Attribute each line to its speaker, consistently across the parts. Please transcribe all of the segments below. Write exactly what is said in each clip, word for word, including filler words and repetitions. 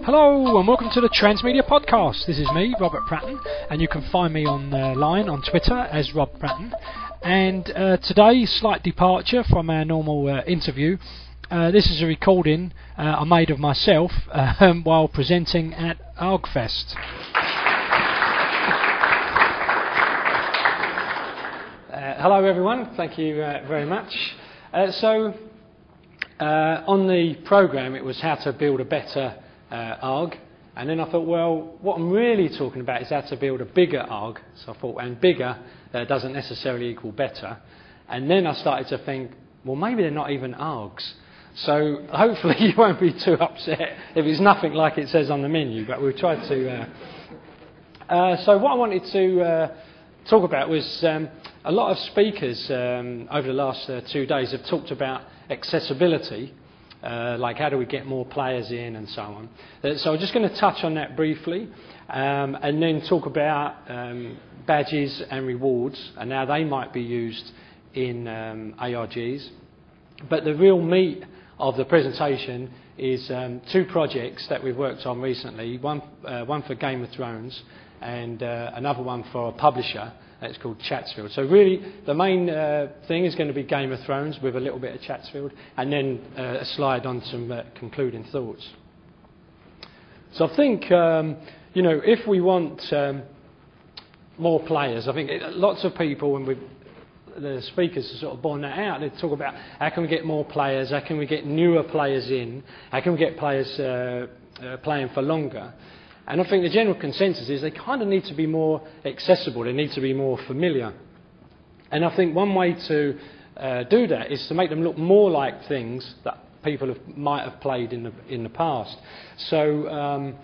Speaker 1: Hello and welcome to the Transmedia Podcast. This is me, Robert Pratton, and you can find me online on Twitter as Rob Pratton. And uh, today, slight departure from our normal uh, interview. Uh, this is a recording uh, I made of myself uh, while presenting at ArgFest. Uh, hello everyone, thank you uh, very much. Uh, so, uh, on the programme it was how to build a better uh, ARG, and then I thought, well, what I'm really talking about is how to build a bigger ARG. So I thought, and bigger uh, doesn't necessarily equal better. And then I started to think, well, maybe they're not even ARGs. So hopefully you won't be too upset if it's nothing like it says on the menu, but we'll try to... Uh, uh, so what I wanted to uh, talk about was um, a lot of speakers um, over the last uh, two days have talked about accessibility, uh, like how do we get more players in and so on. Uh, so I'm just going to touch on that briefly um, and then talk about um, badges and rewards and how they might be used in um, A R Gs. But the real meat of the presentation is um, two projects that we've worked on recently, one, uh, one for Game of Thrones and uh, another one for a publisher. It's called Chatsfield. So really the main uh, thing is going to be Game of Thrones with a little bit of Chatsfield and then uh, a slide on some uh, concluding thoughts. So I think, um, you know, if we want um, more players, I think it, lots of people, when we the speakers are sort of borne that out, they talk about how can we get more players, how can we get newer players in, how can we get players uh, uh, playing for longer. And I think the general consensus is they kind of need to be more accessible, they need to be more familiar. And I think one way to uh, do that is to make them look more like things that people have, might have played in the, in the past. So um,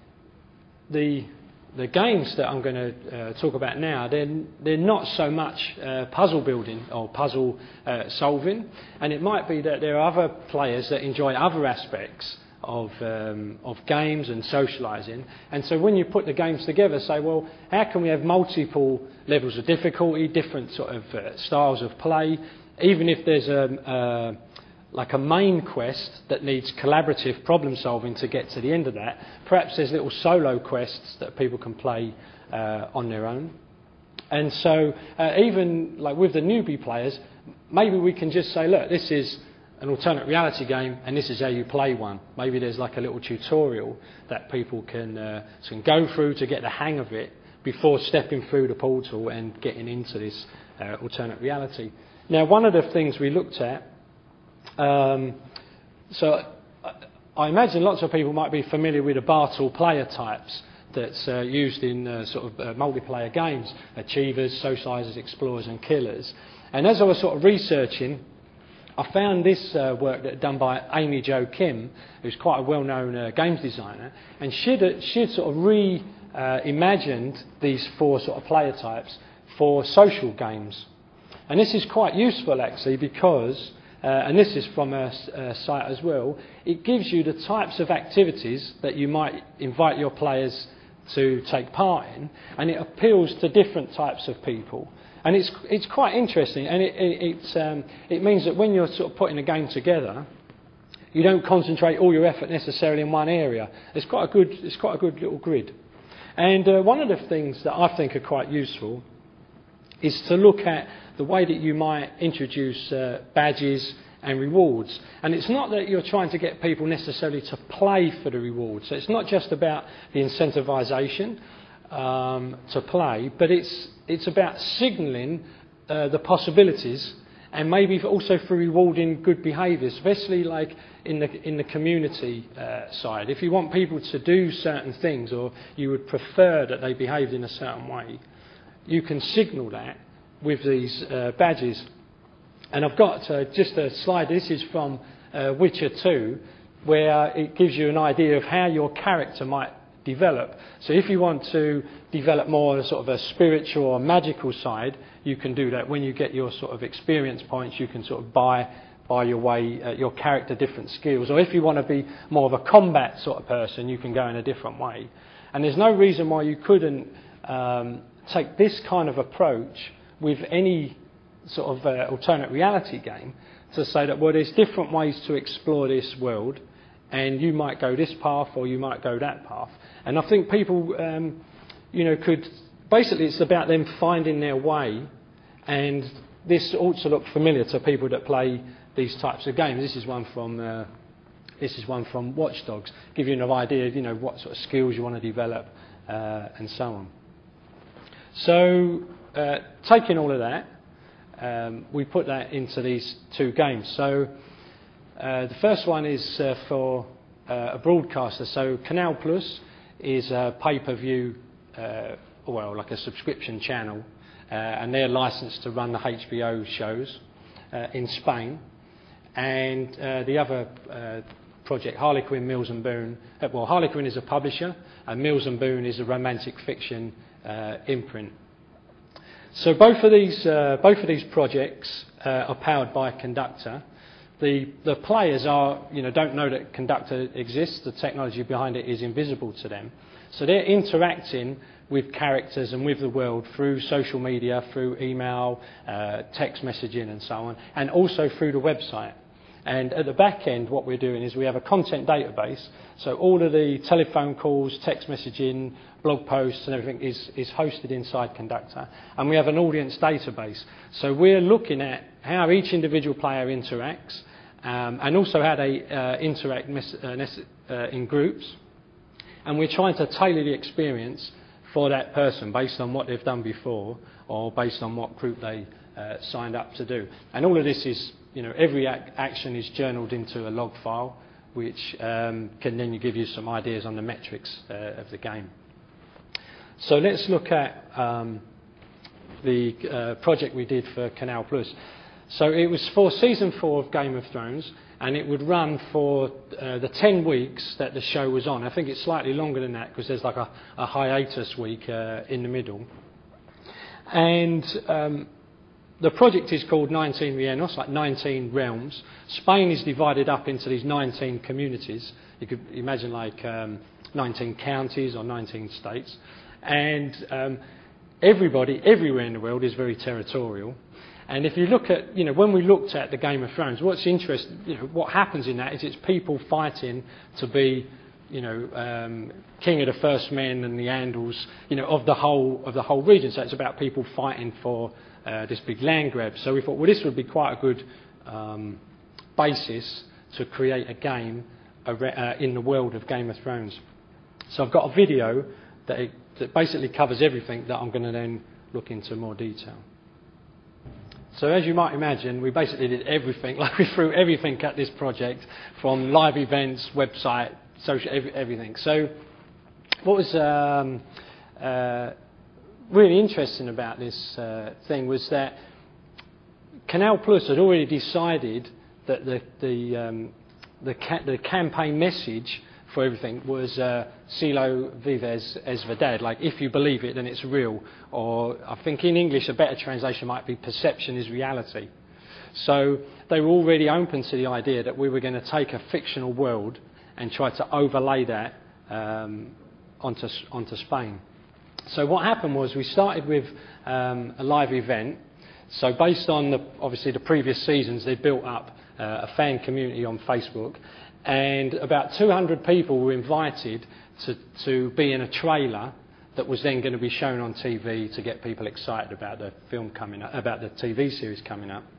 Speaker 1: the... The games that I'm going to uh, talk about now, they're, they're not so much uh, puzzle building or puzzle uh, solving, and it might be that there are other players that enjoy other aspects of, um, of games and socialising, and so when you put the games together, say, well, how can we have multiple levels of difficulty, different sort of uh, styles of play, even if there's a... Uh, like a main quest that needs collaborative problem solving to get to the end of that. Perhaps there's little solo quests that people can play uh, on their own. And so uh, even like with the newbie players, maybe we can just say, look, this is an alternate reality game and this is how you play one. Maybe there's like a little tutorial that people can, uh, can go through to get the hang of it before stepping through the portal and getting into this uh, alternate reality. Now, one of the things we looked at, Um, so I imagine lots of people might be familiar with the Bartle player types that's uh, used in uh, sort of uh, multiplayer games, Achievers, Socialisers, Explorers and Killers. And as I was sort of researching, I found this uh, work that done by Amy Jo Kim, who's quite a well-known uh, games designer, and she'd, uh, she'd sort of re-imagined uh, these four sort of player types for social games. And this is quite useful actually because Uh, and this is from a, a site as well, it gives you the types of activities that you might invite your players to take part in, and it appeals to different types of people. And it's it's quite interesting, and it it, it's, um, it means that when you're sort of putting a game together, you don't concentrate all your effort necessarily in one area. It's quite a good, it's quite a good little grid. And uh, one of the things that I think are quite useful is to look at the way that you might introduce uh, badges and rewards. And it's not that you're trying to get people necessarily to play for the rewards. So it's not just about the incentivisation um, to play, but it's it's about signalling uh, the possibilities and maybe also for rewarding good behaviours, especially like in the in the community uh, side. If you want people to do certain things or you would prefer that they behaved in a certain way, you can signal that with these uh, badges. And I've got uh, just a slide. This is from uh, Witcher two, where it gives you an idea of how your character might develop. So if you want to develop more sort of a spiritual or magical side, you can do that. When you get your sort of experience points, you can sort of buy buy your way, uh, your character different skills. Or if you want to be more of a combat sort of person, you can go in a different way. And there's no reason why you couldn't um, take this kind of approach with any sort of uh, alternate reality game to say that, well, there's different ways to explore this world and you might go this path or you might go that path. And I think people, um, you know, could, basically it's about them finding their way, and this ought to look familiar to people that play these types of games. This is one from uh, this is one from Watch Dogs. Give you an idea of, you know, what sort of skills you want to develop uh, and so on. So uh, taking all of that, um, we put that into these two games. So uh, the first one is uh, for uh, a broadcaster. So Canal Plus is a pay-per-view, uh, well, like a subscription channel, uh, and they're licensed to run the H B O shows uh, in Spain. And uh, the other uh, project, Harlequin, Mills and Boon, uh, well, Harlequin is a publisher, and Mills and Boon is a romantic fiction uh, imprint. So both of these, uh, both of these projects uh, are powered by Conductor. The, the players are, you know, don't know that Conductor exists. The technology behind it is invisible to them. So they're interacting with characters and with the world through social media, through email, uh, text messaging and so on, and also through the website. And at the back end, what we're doing is we have a content database. So all of the telephone calls, text messaging, blog posts and everything is, is hosted inside Conductor. And we have an audience database. So we're looking at how each individual player interacts, um, and also how they uh, interact mes- uh, uh, in groups. And we're trying to tailor the experience for that person based on what they've done before or based on what group they uh, signed up to do. And all of this is, you know, every ac- action is journaled into a log file, which um, can then give you some ideas on the metrics uh, of the game. So let's look at um, the uh, project we did for Canal Plus. So it was for season four of Game of Thrones, and it would run for uh, the ten weeks that the show was on. I think it's slightly longer than that because there's like a, a hiatus week uh, in the middle. And um, the project is called nineteen Reinos, like nineteen realms. Spain is divided up into these nineteen communities. You could imagine like um, nineteen counties or nineteen states. And um, everybody, everywhere in the world is very territorial. And if you look at, you know, when we looked at the Game of Thrones, what's interesting, you know, what happens in that is it's people fighting to be, you know, um, king of the first men and the Andals, you know, of the whole of the whole region. So it's about people fighting for uh, this big land grab. So we thought, well, this would be quite a good um, basis to create a game uh, in the world of Game of Thrones. So I've got a video that, it, that basically covers everything that I'm going to then look into more detail. So as you might imagine, we basically did everything, like we threw everything at this project, from live events, website, social, every, everything. So what was um, uh, really interesting about this uh, thing was that Canal Plus had already decided that the the, um, the, ca- the campaign message for everything was uh, Si lo vives es verdad, like if you believe it then it's real, or I think in English a better translation might be perception is reality. So they were already open to the idea that we were going to take a fictional world and try to overlay that um, onto, onto Spain. So what happened was we started with um, a live event. So based on the, obviously the previous seasons, they built up uh, a fan community on Facebook. And about two hundred people were invited to, to be in a trailer that was then going to be shown on T V to get people excited about the film coming up, about the T V series coming up.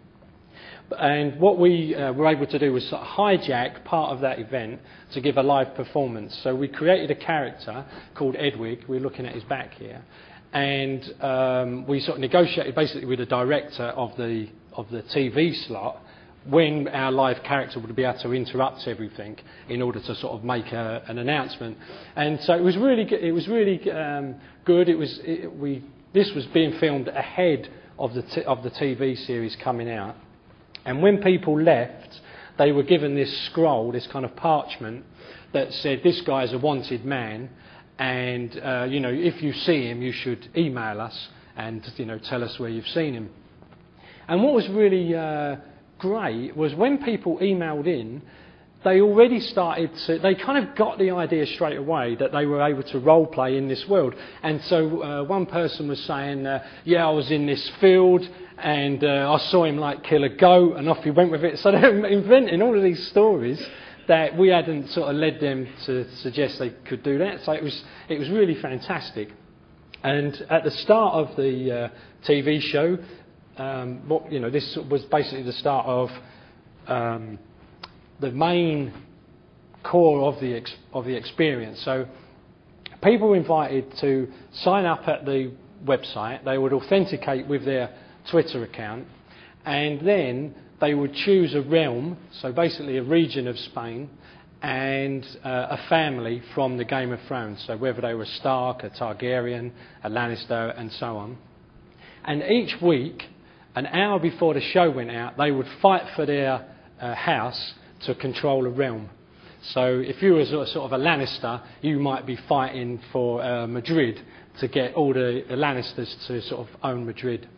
Speaker 1: And what we uh, were able to do was sort of hijack part of that event to give a live performance. So we created a character called Edwig. We're looking at his back here. And um, we sort of negotiated basically with the director of the of the T V slot when our live character would be able to interrupt everything in order to sort of make a, an announcement. And so it was really, it was really um, good. It was, it, we, this was being filmed ahead of the t- of the T V series coming out. And when people left, they were given this scroll, this kind of parchment that said, "This guy is a wanted man, and uh, you know, if you see him, you should email us and you know tell us where you've seen him." And what was really uh, great was when people emailed in, they already started to, they kind of got the idea straight away that they were able to role play in this world. And so uh, one person was saying, uh, yeah, I was in this field and uh, I saw him like kill a goat, and off he went with it. So they're inventing all of these stories that we hadn't sort of led them to suggest they could do that. So it was it was really fantastic. And at the start of the uh, T V show, um, what you know, this was basically the start of um, the main core of the ex- of the experience. So people were invited to sign up at the website. They would authenticate with their Twitter account, and then they would choose a realm, so basically a region of Spain, and uh, a family from the Game of Thrones, so whether they were Stark, a Targaryen, a Lannister, and so on. And each week, an hour before the show went out, they would fight for their uh, house to control a realm. So if you were sort of a Lannister, you might be fighting for uh, Madrid to get all the, the Lannisters to sort of own Madrid.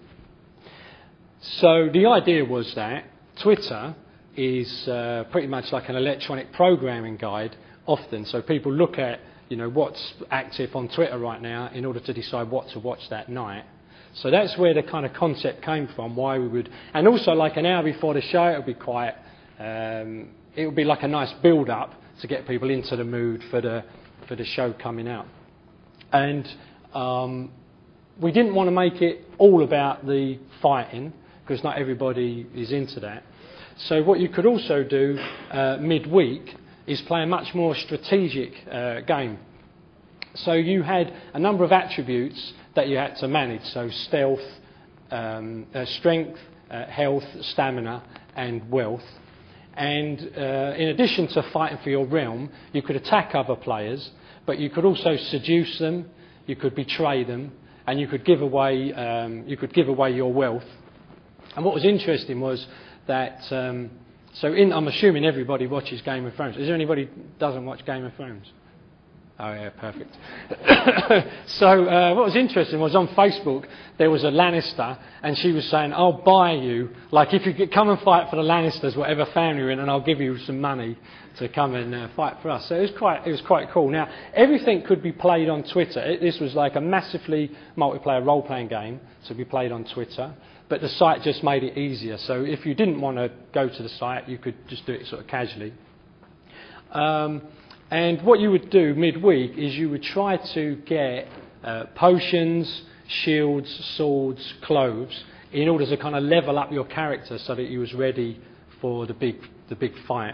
Speaker 1: So the idea was that Twitter is uh, pretty much like an electronic programming guide often. So people look at, you know, what's active on Twitter right now in order to decide what to watch that night. So that's where the kind of concept came from, why we would... And also, like an hour before the show, it would be quite... Um, it would be like a nice build-up to get people into the mood for the for the show coming out. And um, we didn't want to make it all about the fighting, because not everybody is into that. So what you could also do uh, midweek is play a much more strategic uh, game. So you had a number of attributes that you had to manage, so stealth, um, uh, strength, uh, health, stamina, and wealth. And uh, in addition to fighting for your realm, you could attack other players, but you could also seduce them, you could betray them, and you could give away um, you could give away your wealth. And what was interesting was that um, so in I'm assuming everybody watches Game of Thrones. Is there anybody who doesn't watch Game of Thrones? Oh yeah, perfect. So uh, what was interesting was on Facebook there was a Lannister, and she was saying, "I'll buy you, like if you could come and fight for the Lannisters, whatever family you're in, and I'll give you some money to come and uh, fight for us." So it was quite, it was quite cool. Now everything could be played on Twitter. It, this was like a massively multiplayer role-playing game to be played on Twitter, but the site just made it easier. So if you didn't want to go to the site, you could just do it sort of casually. Um, And what you would do midweek is you would try to get uh, potions, shields, swords, cloves, in order to kind of level up your character so that you was ready for the big the big fight.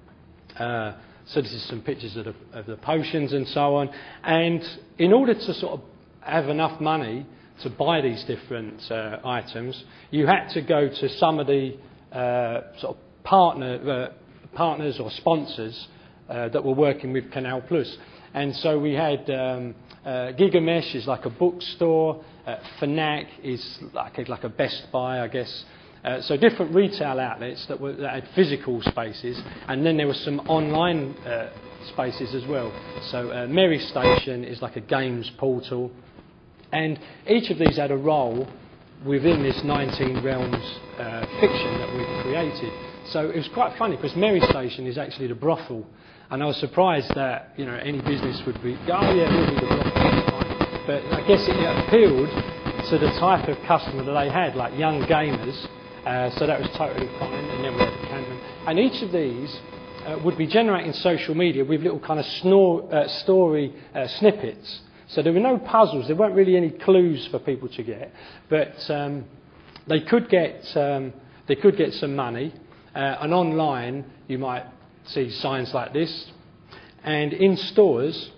Speaker 1: Uh, so this is some pictures of the, of the potions and so on. And in order to sort of have enough money to buy these different uh, items, you had to go to some of the uh, sort of partner uh, partners or sponsors Uh, that were working with Canal Plus. And so we had um, uh, Gigamesh is like a bookstore, uh, Fnac is like a, like a Best Buy, I guess. Uh, so different retail outlets that, were, that had physical spaces, and then there were some online uh, spaces as well. So uh, Merry Station is like a games portal, and each of these had a role within this nineteen Realms uh, fiction that we've created. So it was quite funny because Merry Station is actually the brothel. And I was surprised that, you know, any business would be, oh yeah, we'll be the brothel. But I guess it appealed to the type of customer that they had, like young gamers. Uh, so that was totally fine. And then we had the Canton. And each of these uh, would be generating social media with little kind of snore, uh, story uh, snippets. So there were no puzzles. There weren't really any clues for people to get. But um, they could get um, they could get some money. Uh, and online, you might see signs like this, and in stores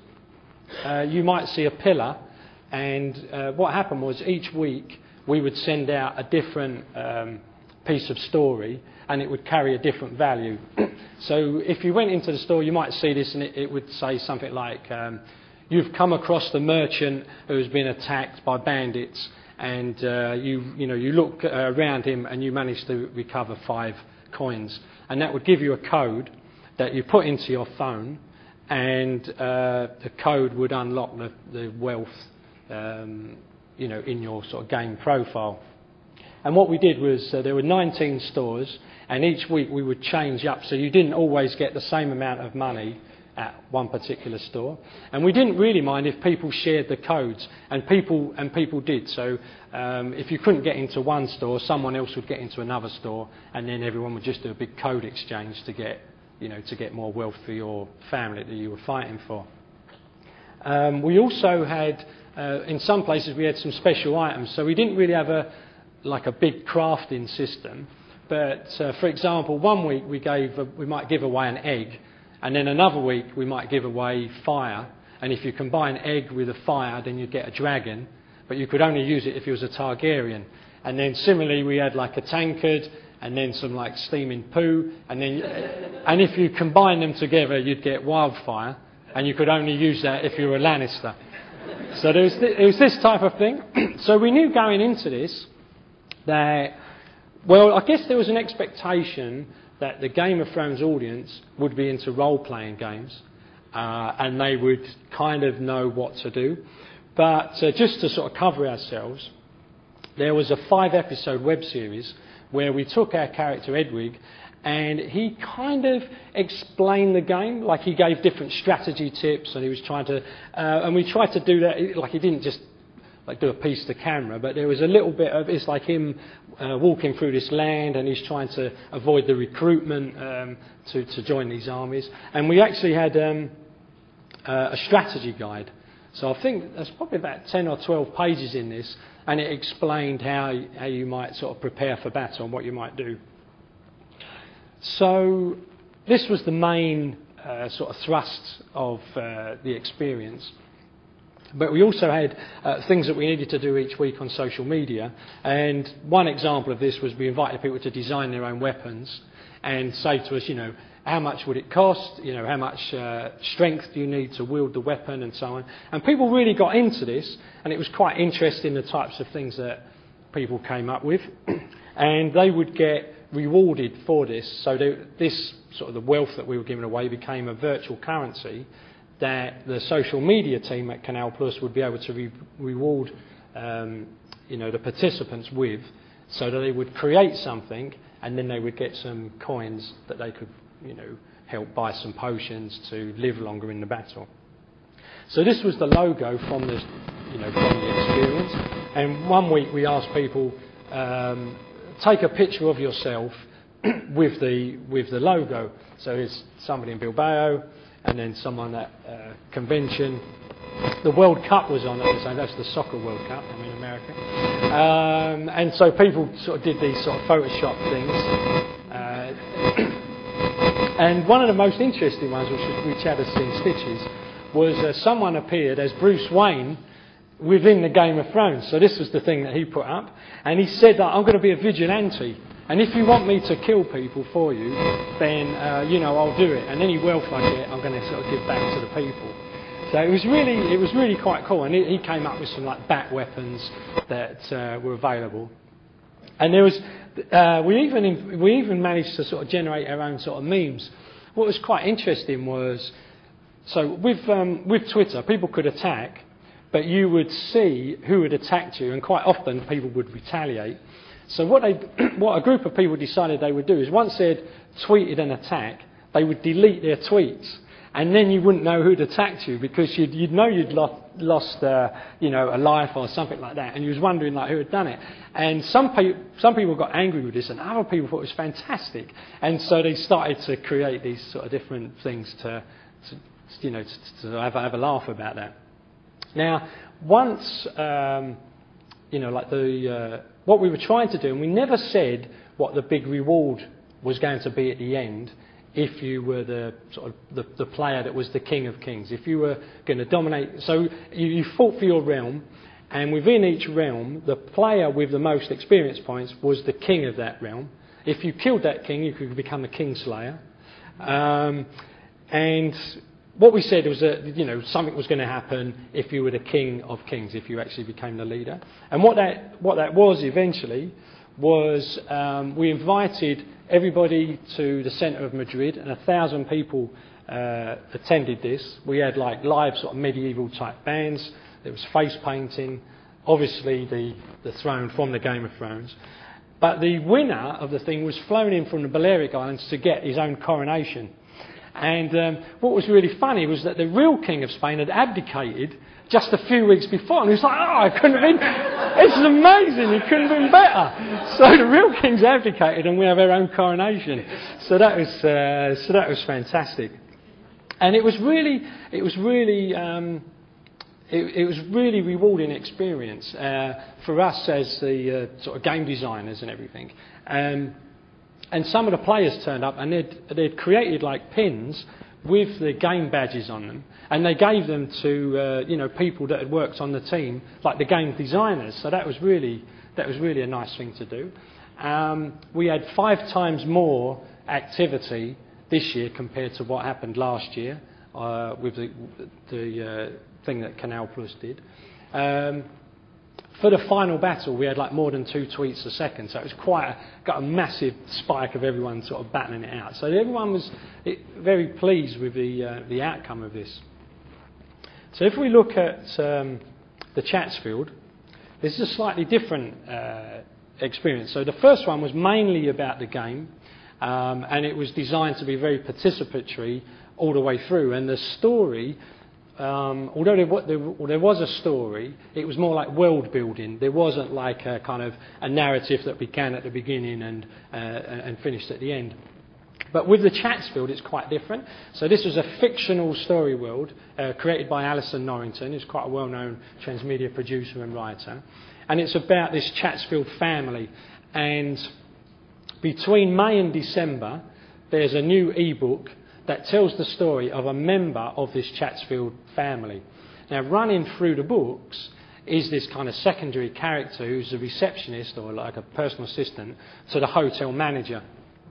Speaker 1: uh, you might see a pillar, and uh, what happened was each week we would send out a different um, piece of story, and it would carry a different value. So if you went into the store, you might see this, and it, it would say something like um, you've come across the merchant who's been attacked by bandits, and uh, you you know you look uh, around him and you manage to recover five coins, and that would give you a code that you put into your phone, and uh, the code would unlock the, the wealth, um, you know, in your sort of game profile. And what we did was uh, there were nineteen stores, and each week we would change up, so you didn't always get the same amount of money at one particular store. And we didn't really mind if people shared the codes, and people and people did. So um, if you couldn't get into one store, someone else would get into another store, and then everyone would just do a big code exchange to get, you know, to get more wealth for your family that you were fighting for. Um, we also had, uh, in some places, we had some special items. So we didn't really have a like a big crafting system. But uh, for example, one week we gave a, we might give away an egg, and then another week we might give away fire. And if you combine egg with a fire, then you get a dragon. But you could only use it if it was a Targaryen. And then similarly, we had like a tankard, and then some like steaming poo, and then and if you combine them together, you'd get wildfire, and you could only use that if you were a Lannister. So there was th- it was this type of thing. So we knew going into this that, well, I guess there was an expectation that the Game of Thrones audience would be into role-playing games, uh, and they would kind of know what to do. But uh, just to sort of cover ourselves, there was a five-episode web series where we took our character Edwig, and he kind of explained the game, like he gave different strategy tips, and he was trying to, uh, and we tried to do that, like he didn't just like do a piece to camera, but there was a little bit of, it's like him uh, walking through this land, and he's trying to avoid the recruitment um, to, to join these armies. And we actually had um, uh, a strategy guide. So I think there's probably about ten or twelve pages in this, and it explained how, how you might sort of prepare for battle and what you might do. So this was the main uh, sort of thrust of uh, the experience. But we also had uh, things that we needed to do each week on social media. And one example of this was we invited people to design their own weapons and say to us, you know, how much would it cost? You know, how much uh, strength do you need to wield the weapon and so on? And people really got into this, and it was quite interesting the types of things that people came up with. And they would get rewarded for this. So they, this sort of the wealth that we were giving away became a virtual currency that the social media team at Canal Plus would be able to re- reward um, you know, the participants with, so that they would create something, and then they would get some coins that they could, you know, help buy some potions to live longer in the battle. So this was the logo from the, you know, from the experience. And one week we asked people, um, take a picture of yourself with the with the logo. So there's somebody in Bilbao, and then someone at uh, convention. The World Cup was on at the same. That's the soccer World Cup. I'm in America, um, and so people sort of did these sort of Photoshop things. Uh, And one of the most interesting ones, which, which had us in stitches, was uh, someone appeared as Bruce Wayne within the Game of Thrones. So this was the thing that he put up. And he said that I'm going to be a vigilante. And if you want me to kill people for you, then, uh, you know, I'll do it. And any wealth I get, I'm going to sort of give back to the people. So it was really, it was really quite cool. And he, he came up with some like bat weapons that uh, were available. And there was... Uh, we even we even managed to sort of generate our own sort of memes. What was quite interesting was, so with um, with Twitter, people could attack, but you would see who had attacked you, and quite often people would retaliate. So what they what a group of people decided they would do is, once they'd tweeted an attack, they would delete their tweets, and then you wouldn't know who'd attacked you, because you'd, you'd know you'd lost, lost uh, you know, a life or something like that, and you was wondering like who had done it. And some, pe- some people got angry with this, and other people thought it was fantastic. And so they started to create these sort of different things to, to you know, to, to have, have a laugh about that. Now, once, um, you know, like the uh, what we were trying to do, and we never said what the big reward was going to be at the end. If you were the sort of the, the player that was the king of kings, if you were going to dominate, so you, you fought for your realm, and within each realm, the player with the most experience points was the king of that realm. If you killed that king, you could become a kingslayer. Um, and what we said was that, you know, something was going to happen if you were the king of kings, if you actually became the leader. And what that what that was eventually was um, we invited everybody to the centre of Madrid, and a thousand people uh, attended this. We had like live sort of medieval type bands. There was face painting, obviously the, the throne from the Game of Thrones. But the winner of the thing was flown in from the Balearic Islands to get his own coronation. And um, what was really funny was that the real King of Spain had abdicated just a few weeks before, and he was like, oh, I couldn't have been... It's amazing, it couldn't have been better. So the real king's abdicated and we have our own coronation. So that was, uh, so that was fantastic. And it was really, it was really, um, it, it was really rewarding experience uh, for us as the uh, sort of game designers and everything. Um, and some of the players turned up and they'd, they'd created like pins with the game badges on them, and they gave them to uh, you know people that had worked on the team, like the game designers. So that was really that was really a nice thing to do. Um, we had five times more activity this year compared to what happened last year uh, with the, the uh, thing that Canal Plus did. Um, For the final battle, we had like more than two tweets a second, so it was quite a, got a massive spike of everyone sort of battling it out. So everyone was it, very pleased with the uh, the outcome of this. So if we look at um, the Chatsfield, this is a slightly different uh, experience. So the first one was mainly about the game, um, and it was designed to be very participatory all the way through. And the story. Um, although there, there, well, there was a story, it was more like world building. There wasn't like a kind of a narrative that began at the beginning and uh, and finished at the end. But with the Chatsfield, it's quite different. So this was a fictional story world uh, created by Alison Norrington, who's quite a well-known transmedia producer and writer, and it's about this Chatsfield family. And between May and December, there's a new e-book that tells the story of a member of this Chatsfield family. Now, running through the books is this kind of secondary character who's a receptionist or like a personal assistant to the hotel manager.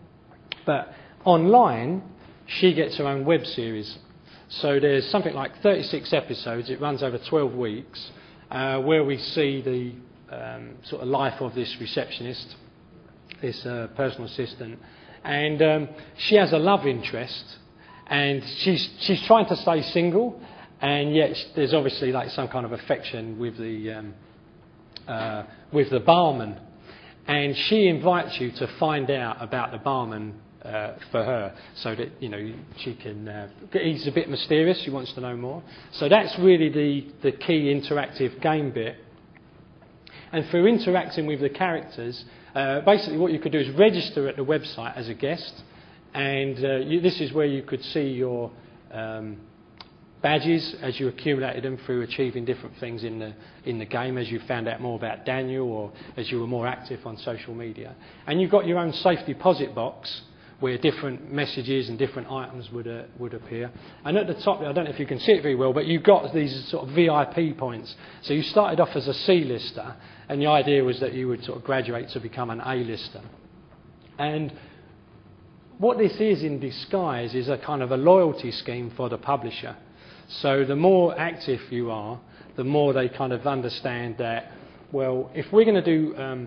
Speaker 1: But online, she gets her own web series. So there's something like thirty-six episodes. It runs over twelve weeks, uh, where we see the um, sort of life of this receptionist, this uh, personal assistant. And um, she has a love interest, and she's she's trying to stay single, and yet there's obviously like some kind of affection with the um, uh, with the barman, and she invites you to find out about the barman uh, for her, so that you know she can. Uh, he's a bit mysterious. She wants to know more. So that's really the the key interactive game bit. And for interacting with the characters. Uh, basically what you could do is register at the website as a guest, and uh, you, this is where you could see your um, badges as you accumulated them through achieving different things in the in the game, as you found out more about Daniel or as you were more active on social media. And you've got your own safe deposit box where different messages and different items would uh, would appear. And at the top, I don't know if you can see it very well, but you've got these sort of V I P points. So you started off as a C-lister, and the idea was that you would sort of graduate to become an A-lister. And what this is in disguise is a kind of a loyalty scheme for the publisher. So the more active you are, the more they kind of understand that, well, if we're going to do, um,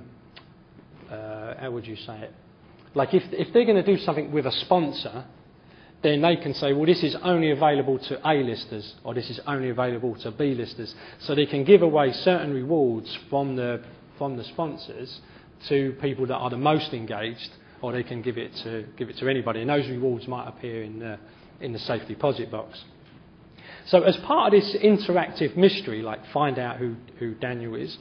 Speaker 1: uh, how would you say it? Like if if they're going to do something with a sponsor, then they can say, well, this is only available to A-listers, or this is only available to B-listers. So they can give away certain rewards from the from the sponsors to people that are the most engaged, or they can give it to give it to anybody. And those rewards might appear in the in the safe deposit box. So as part of this interactive mystery, like find out who who Daniel is,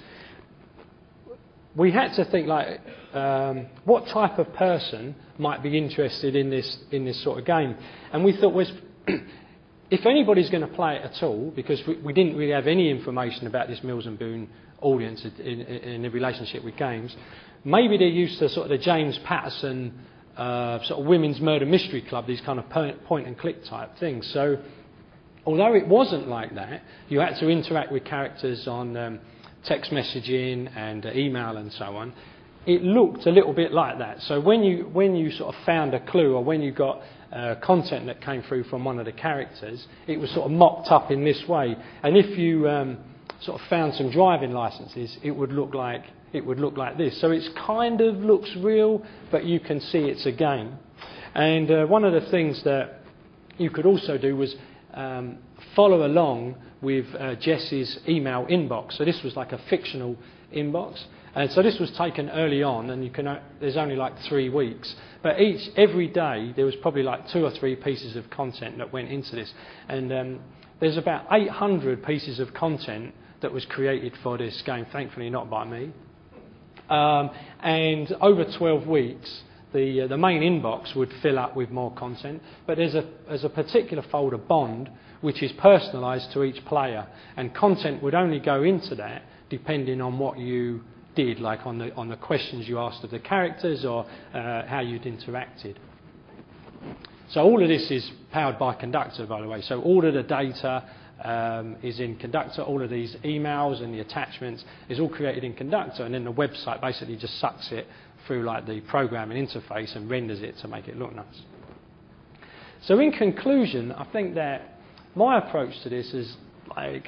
Speaker 1: we had to think like, um, what type of person might be interested in this in this sort of game? And we thought, was if anybody's going to play it at all, because we, we didn't really have any information about this Mills and Boon audience in, in, in the relationship with games, maybe they're used to sort of the James Patterson uh, sort of women's murder mystery club, these kind of point and click type things. So although it wasn't like that, you had to interact with characters on Um, text messaging and uh, email and so on. It looked a little bit like that. So when you when you sort of found a clue, or when you got uh, content that came through from one of the characters, it was sort of mocked up in this way. And if you um, sort of found some driving licenses, it would look like it would look like this. So it's kind of looks real, but you can see it's a game. And uh, one of the things that you could also do was um, follow along with uh, Jess's email inbox. So this was like a fictional inbox, and so this was taken early on, and you can uh, there's only like three weeks, but each every day there was probably like two or three pieces of content that went into this, and um, there's about eight hundred pieces of content that was created for this game, thankfully not by me. Um, and over twelve weeks, the uh, the main inbox would fill up with more content. But there's a there's a particular folder, Bond, which is personalised to each player, and content would only go into that depending on what you did, like on the on the questions you asked of the characters or uh, how you'd interacted. So all of this is powered by Conductor, by the way. So all of the data um, is in Conductor. All of these emails and the attachments is all created in Conductor, and then the website basically just sucks it through like the programming interface and renders it to make it look nice. So in conclusion, I think that my approach to this is like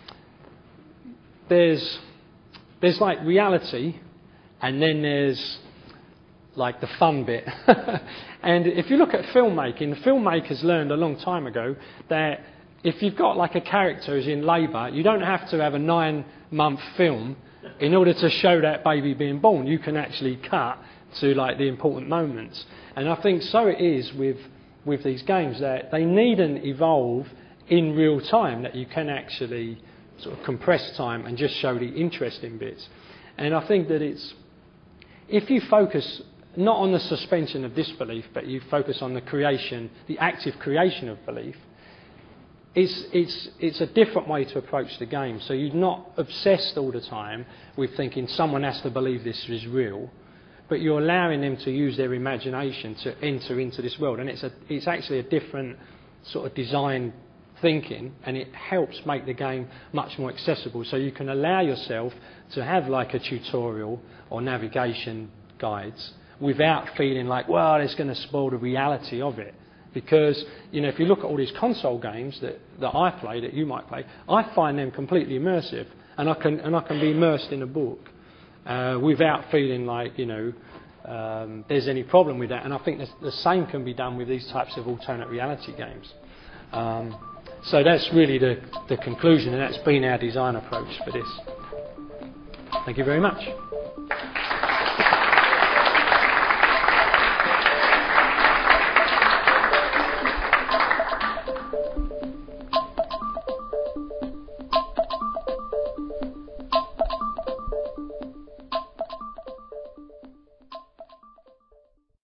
Speaker 1: there's there's like reality, and then there's like the fun bit. And if you look at filmmaking, filmmakers learned a long time ago that if you've got like a character who's in labour, you don't have to have a nine-month film in order to show that baby being born. You can actually cut to like the important moments. And I think so it is with with these games, that they needn't evolve in real time, that you can actually sort of compress time and just show the interesting bits. And I think that it's, if you focus not on the suspension of disbelief, but you focus on the creation, the active creation of belief, it's, it's, it's a different way to approach the game. So you're not obsessed all the time with thinking someone has to believe this is real, but you're allowing them to use their imagination to enter into this world. And it's, a, it's actually a different sort of design thinking, and it helps make the game much more accessible. So you can allow yourself to have like a tutorial or navigation guides without feeling like, well, it's going to spoil the reality of it. Because, you know, if you look at all these console games that, that I play, that you might play, I find them completely immersive, and I can and I can be immersed in a book uh, without feeling like, you know, um, there's any problem with that. And I think the same can be done with these types of alternate reality games. Um, so that's really the, the conclusion, and that's been our design approach for this. Thank you very much.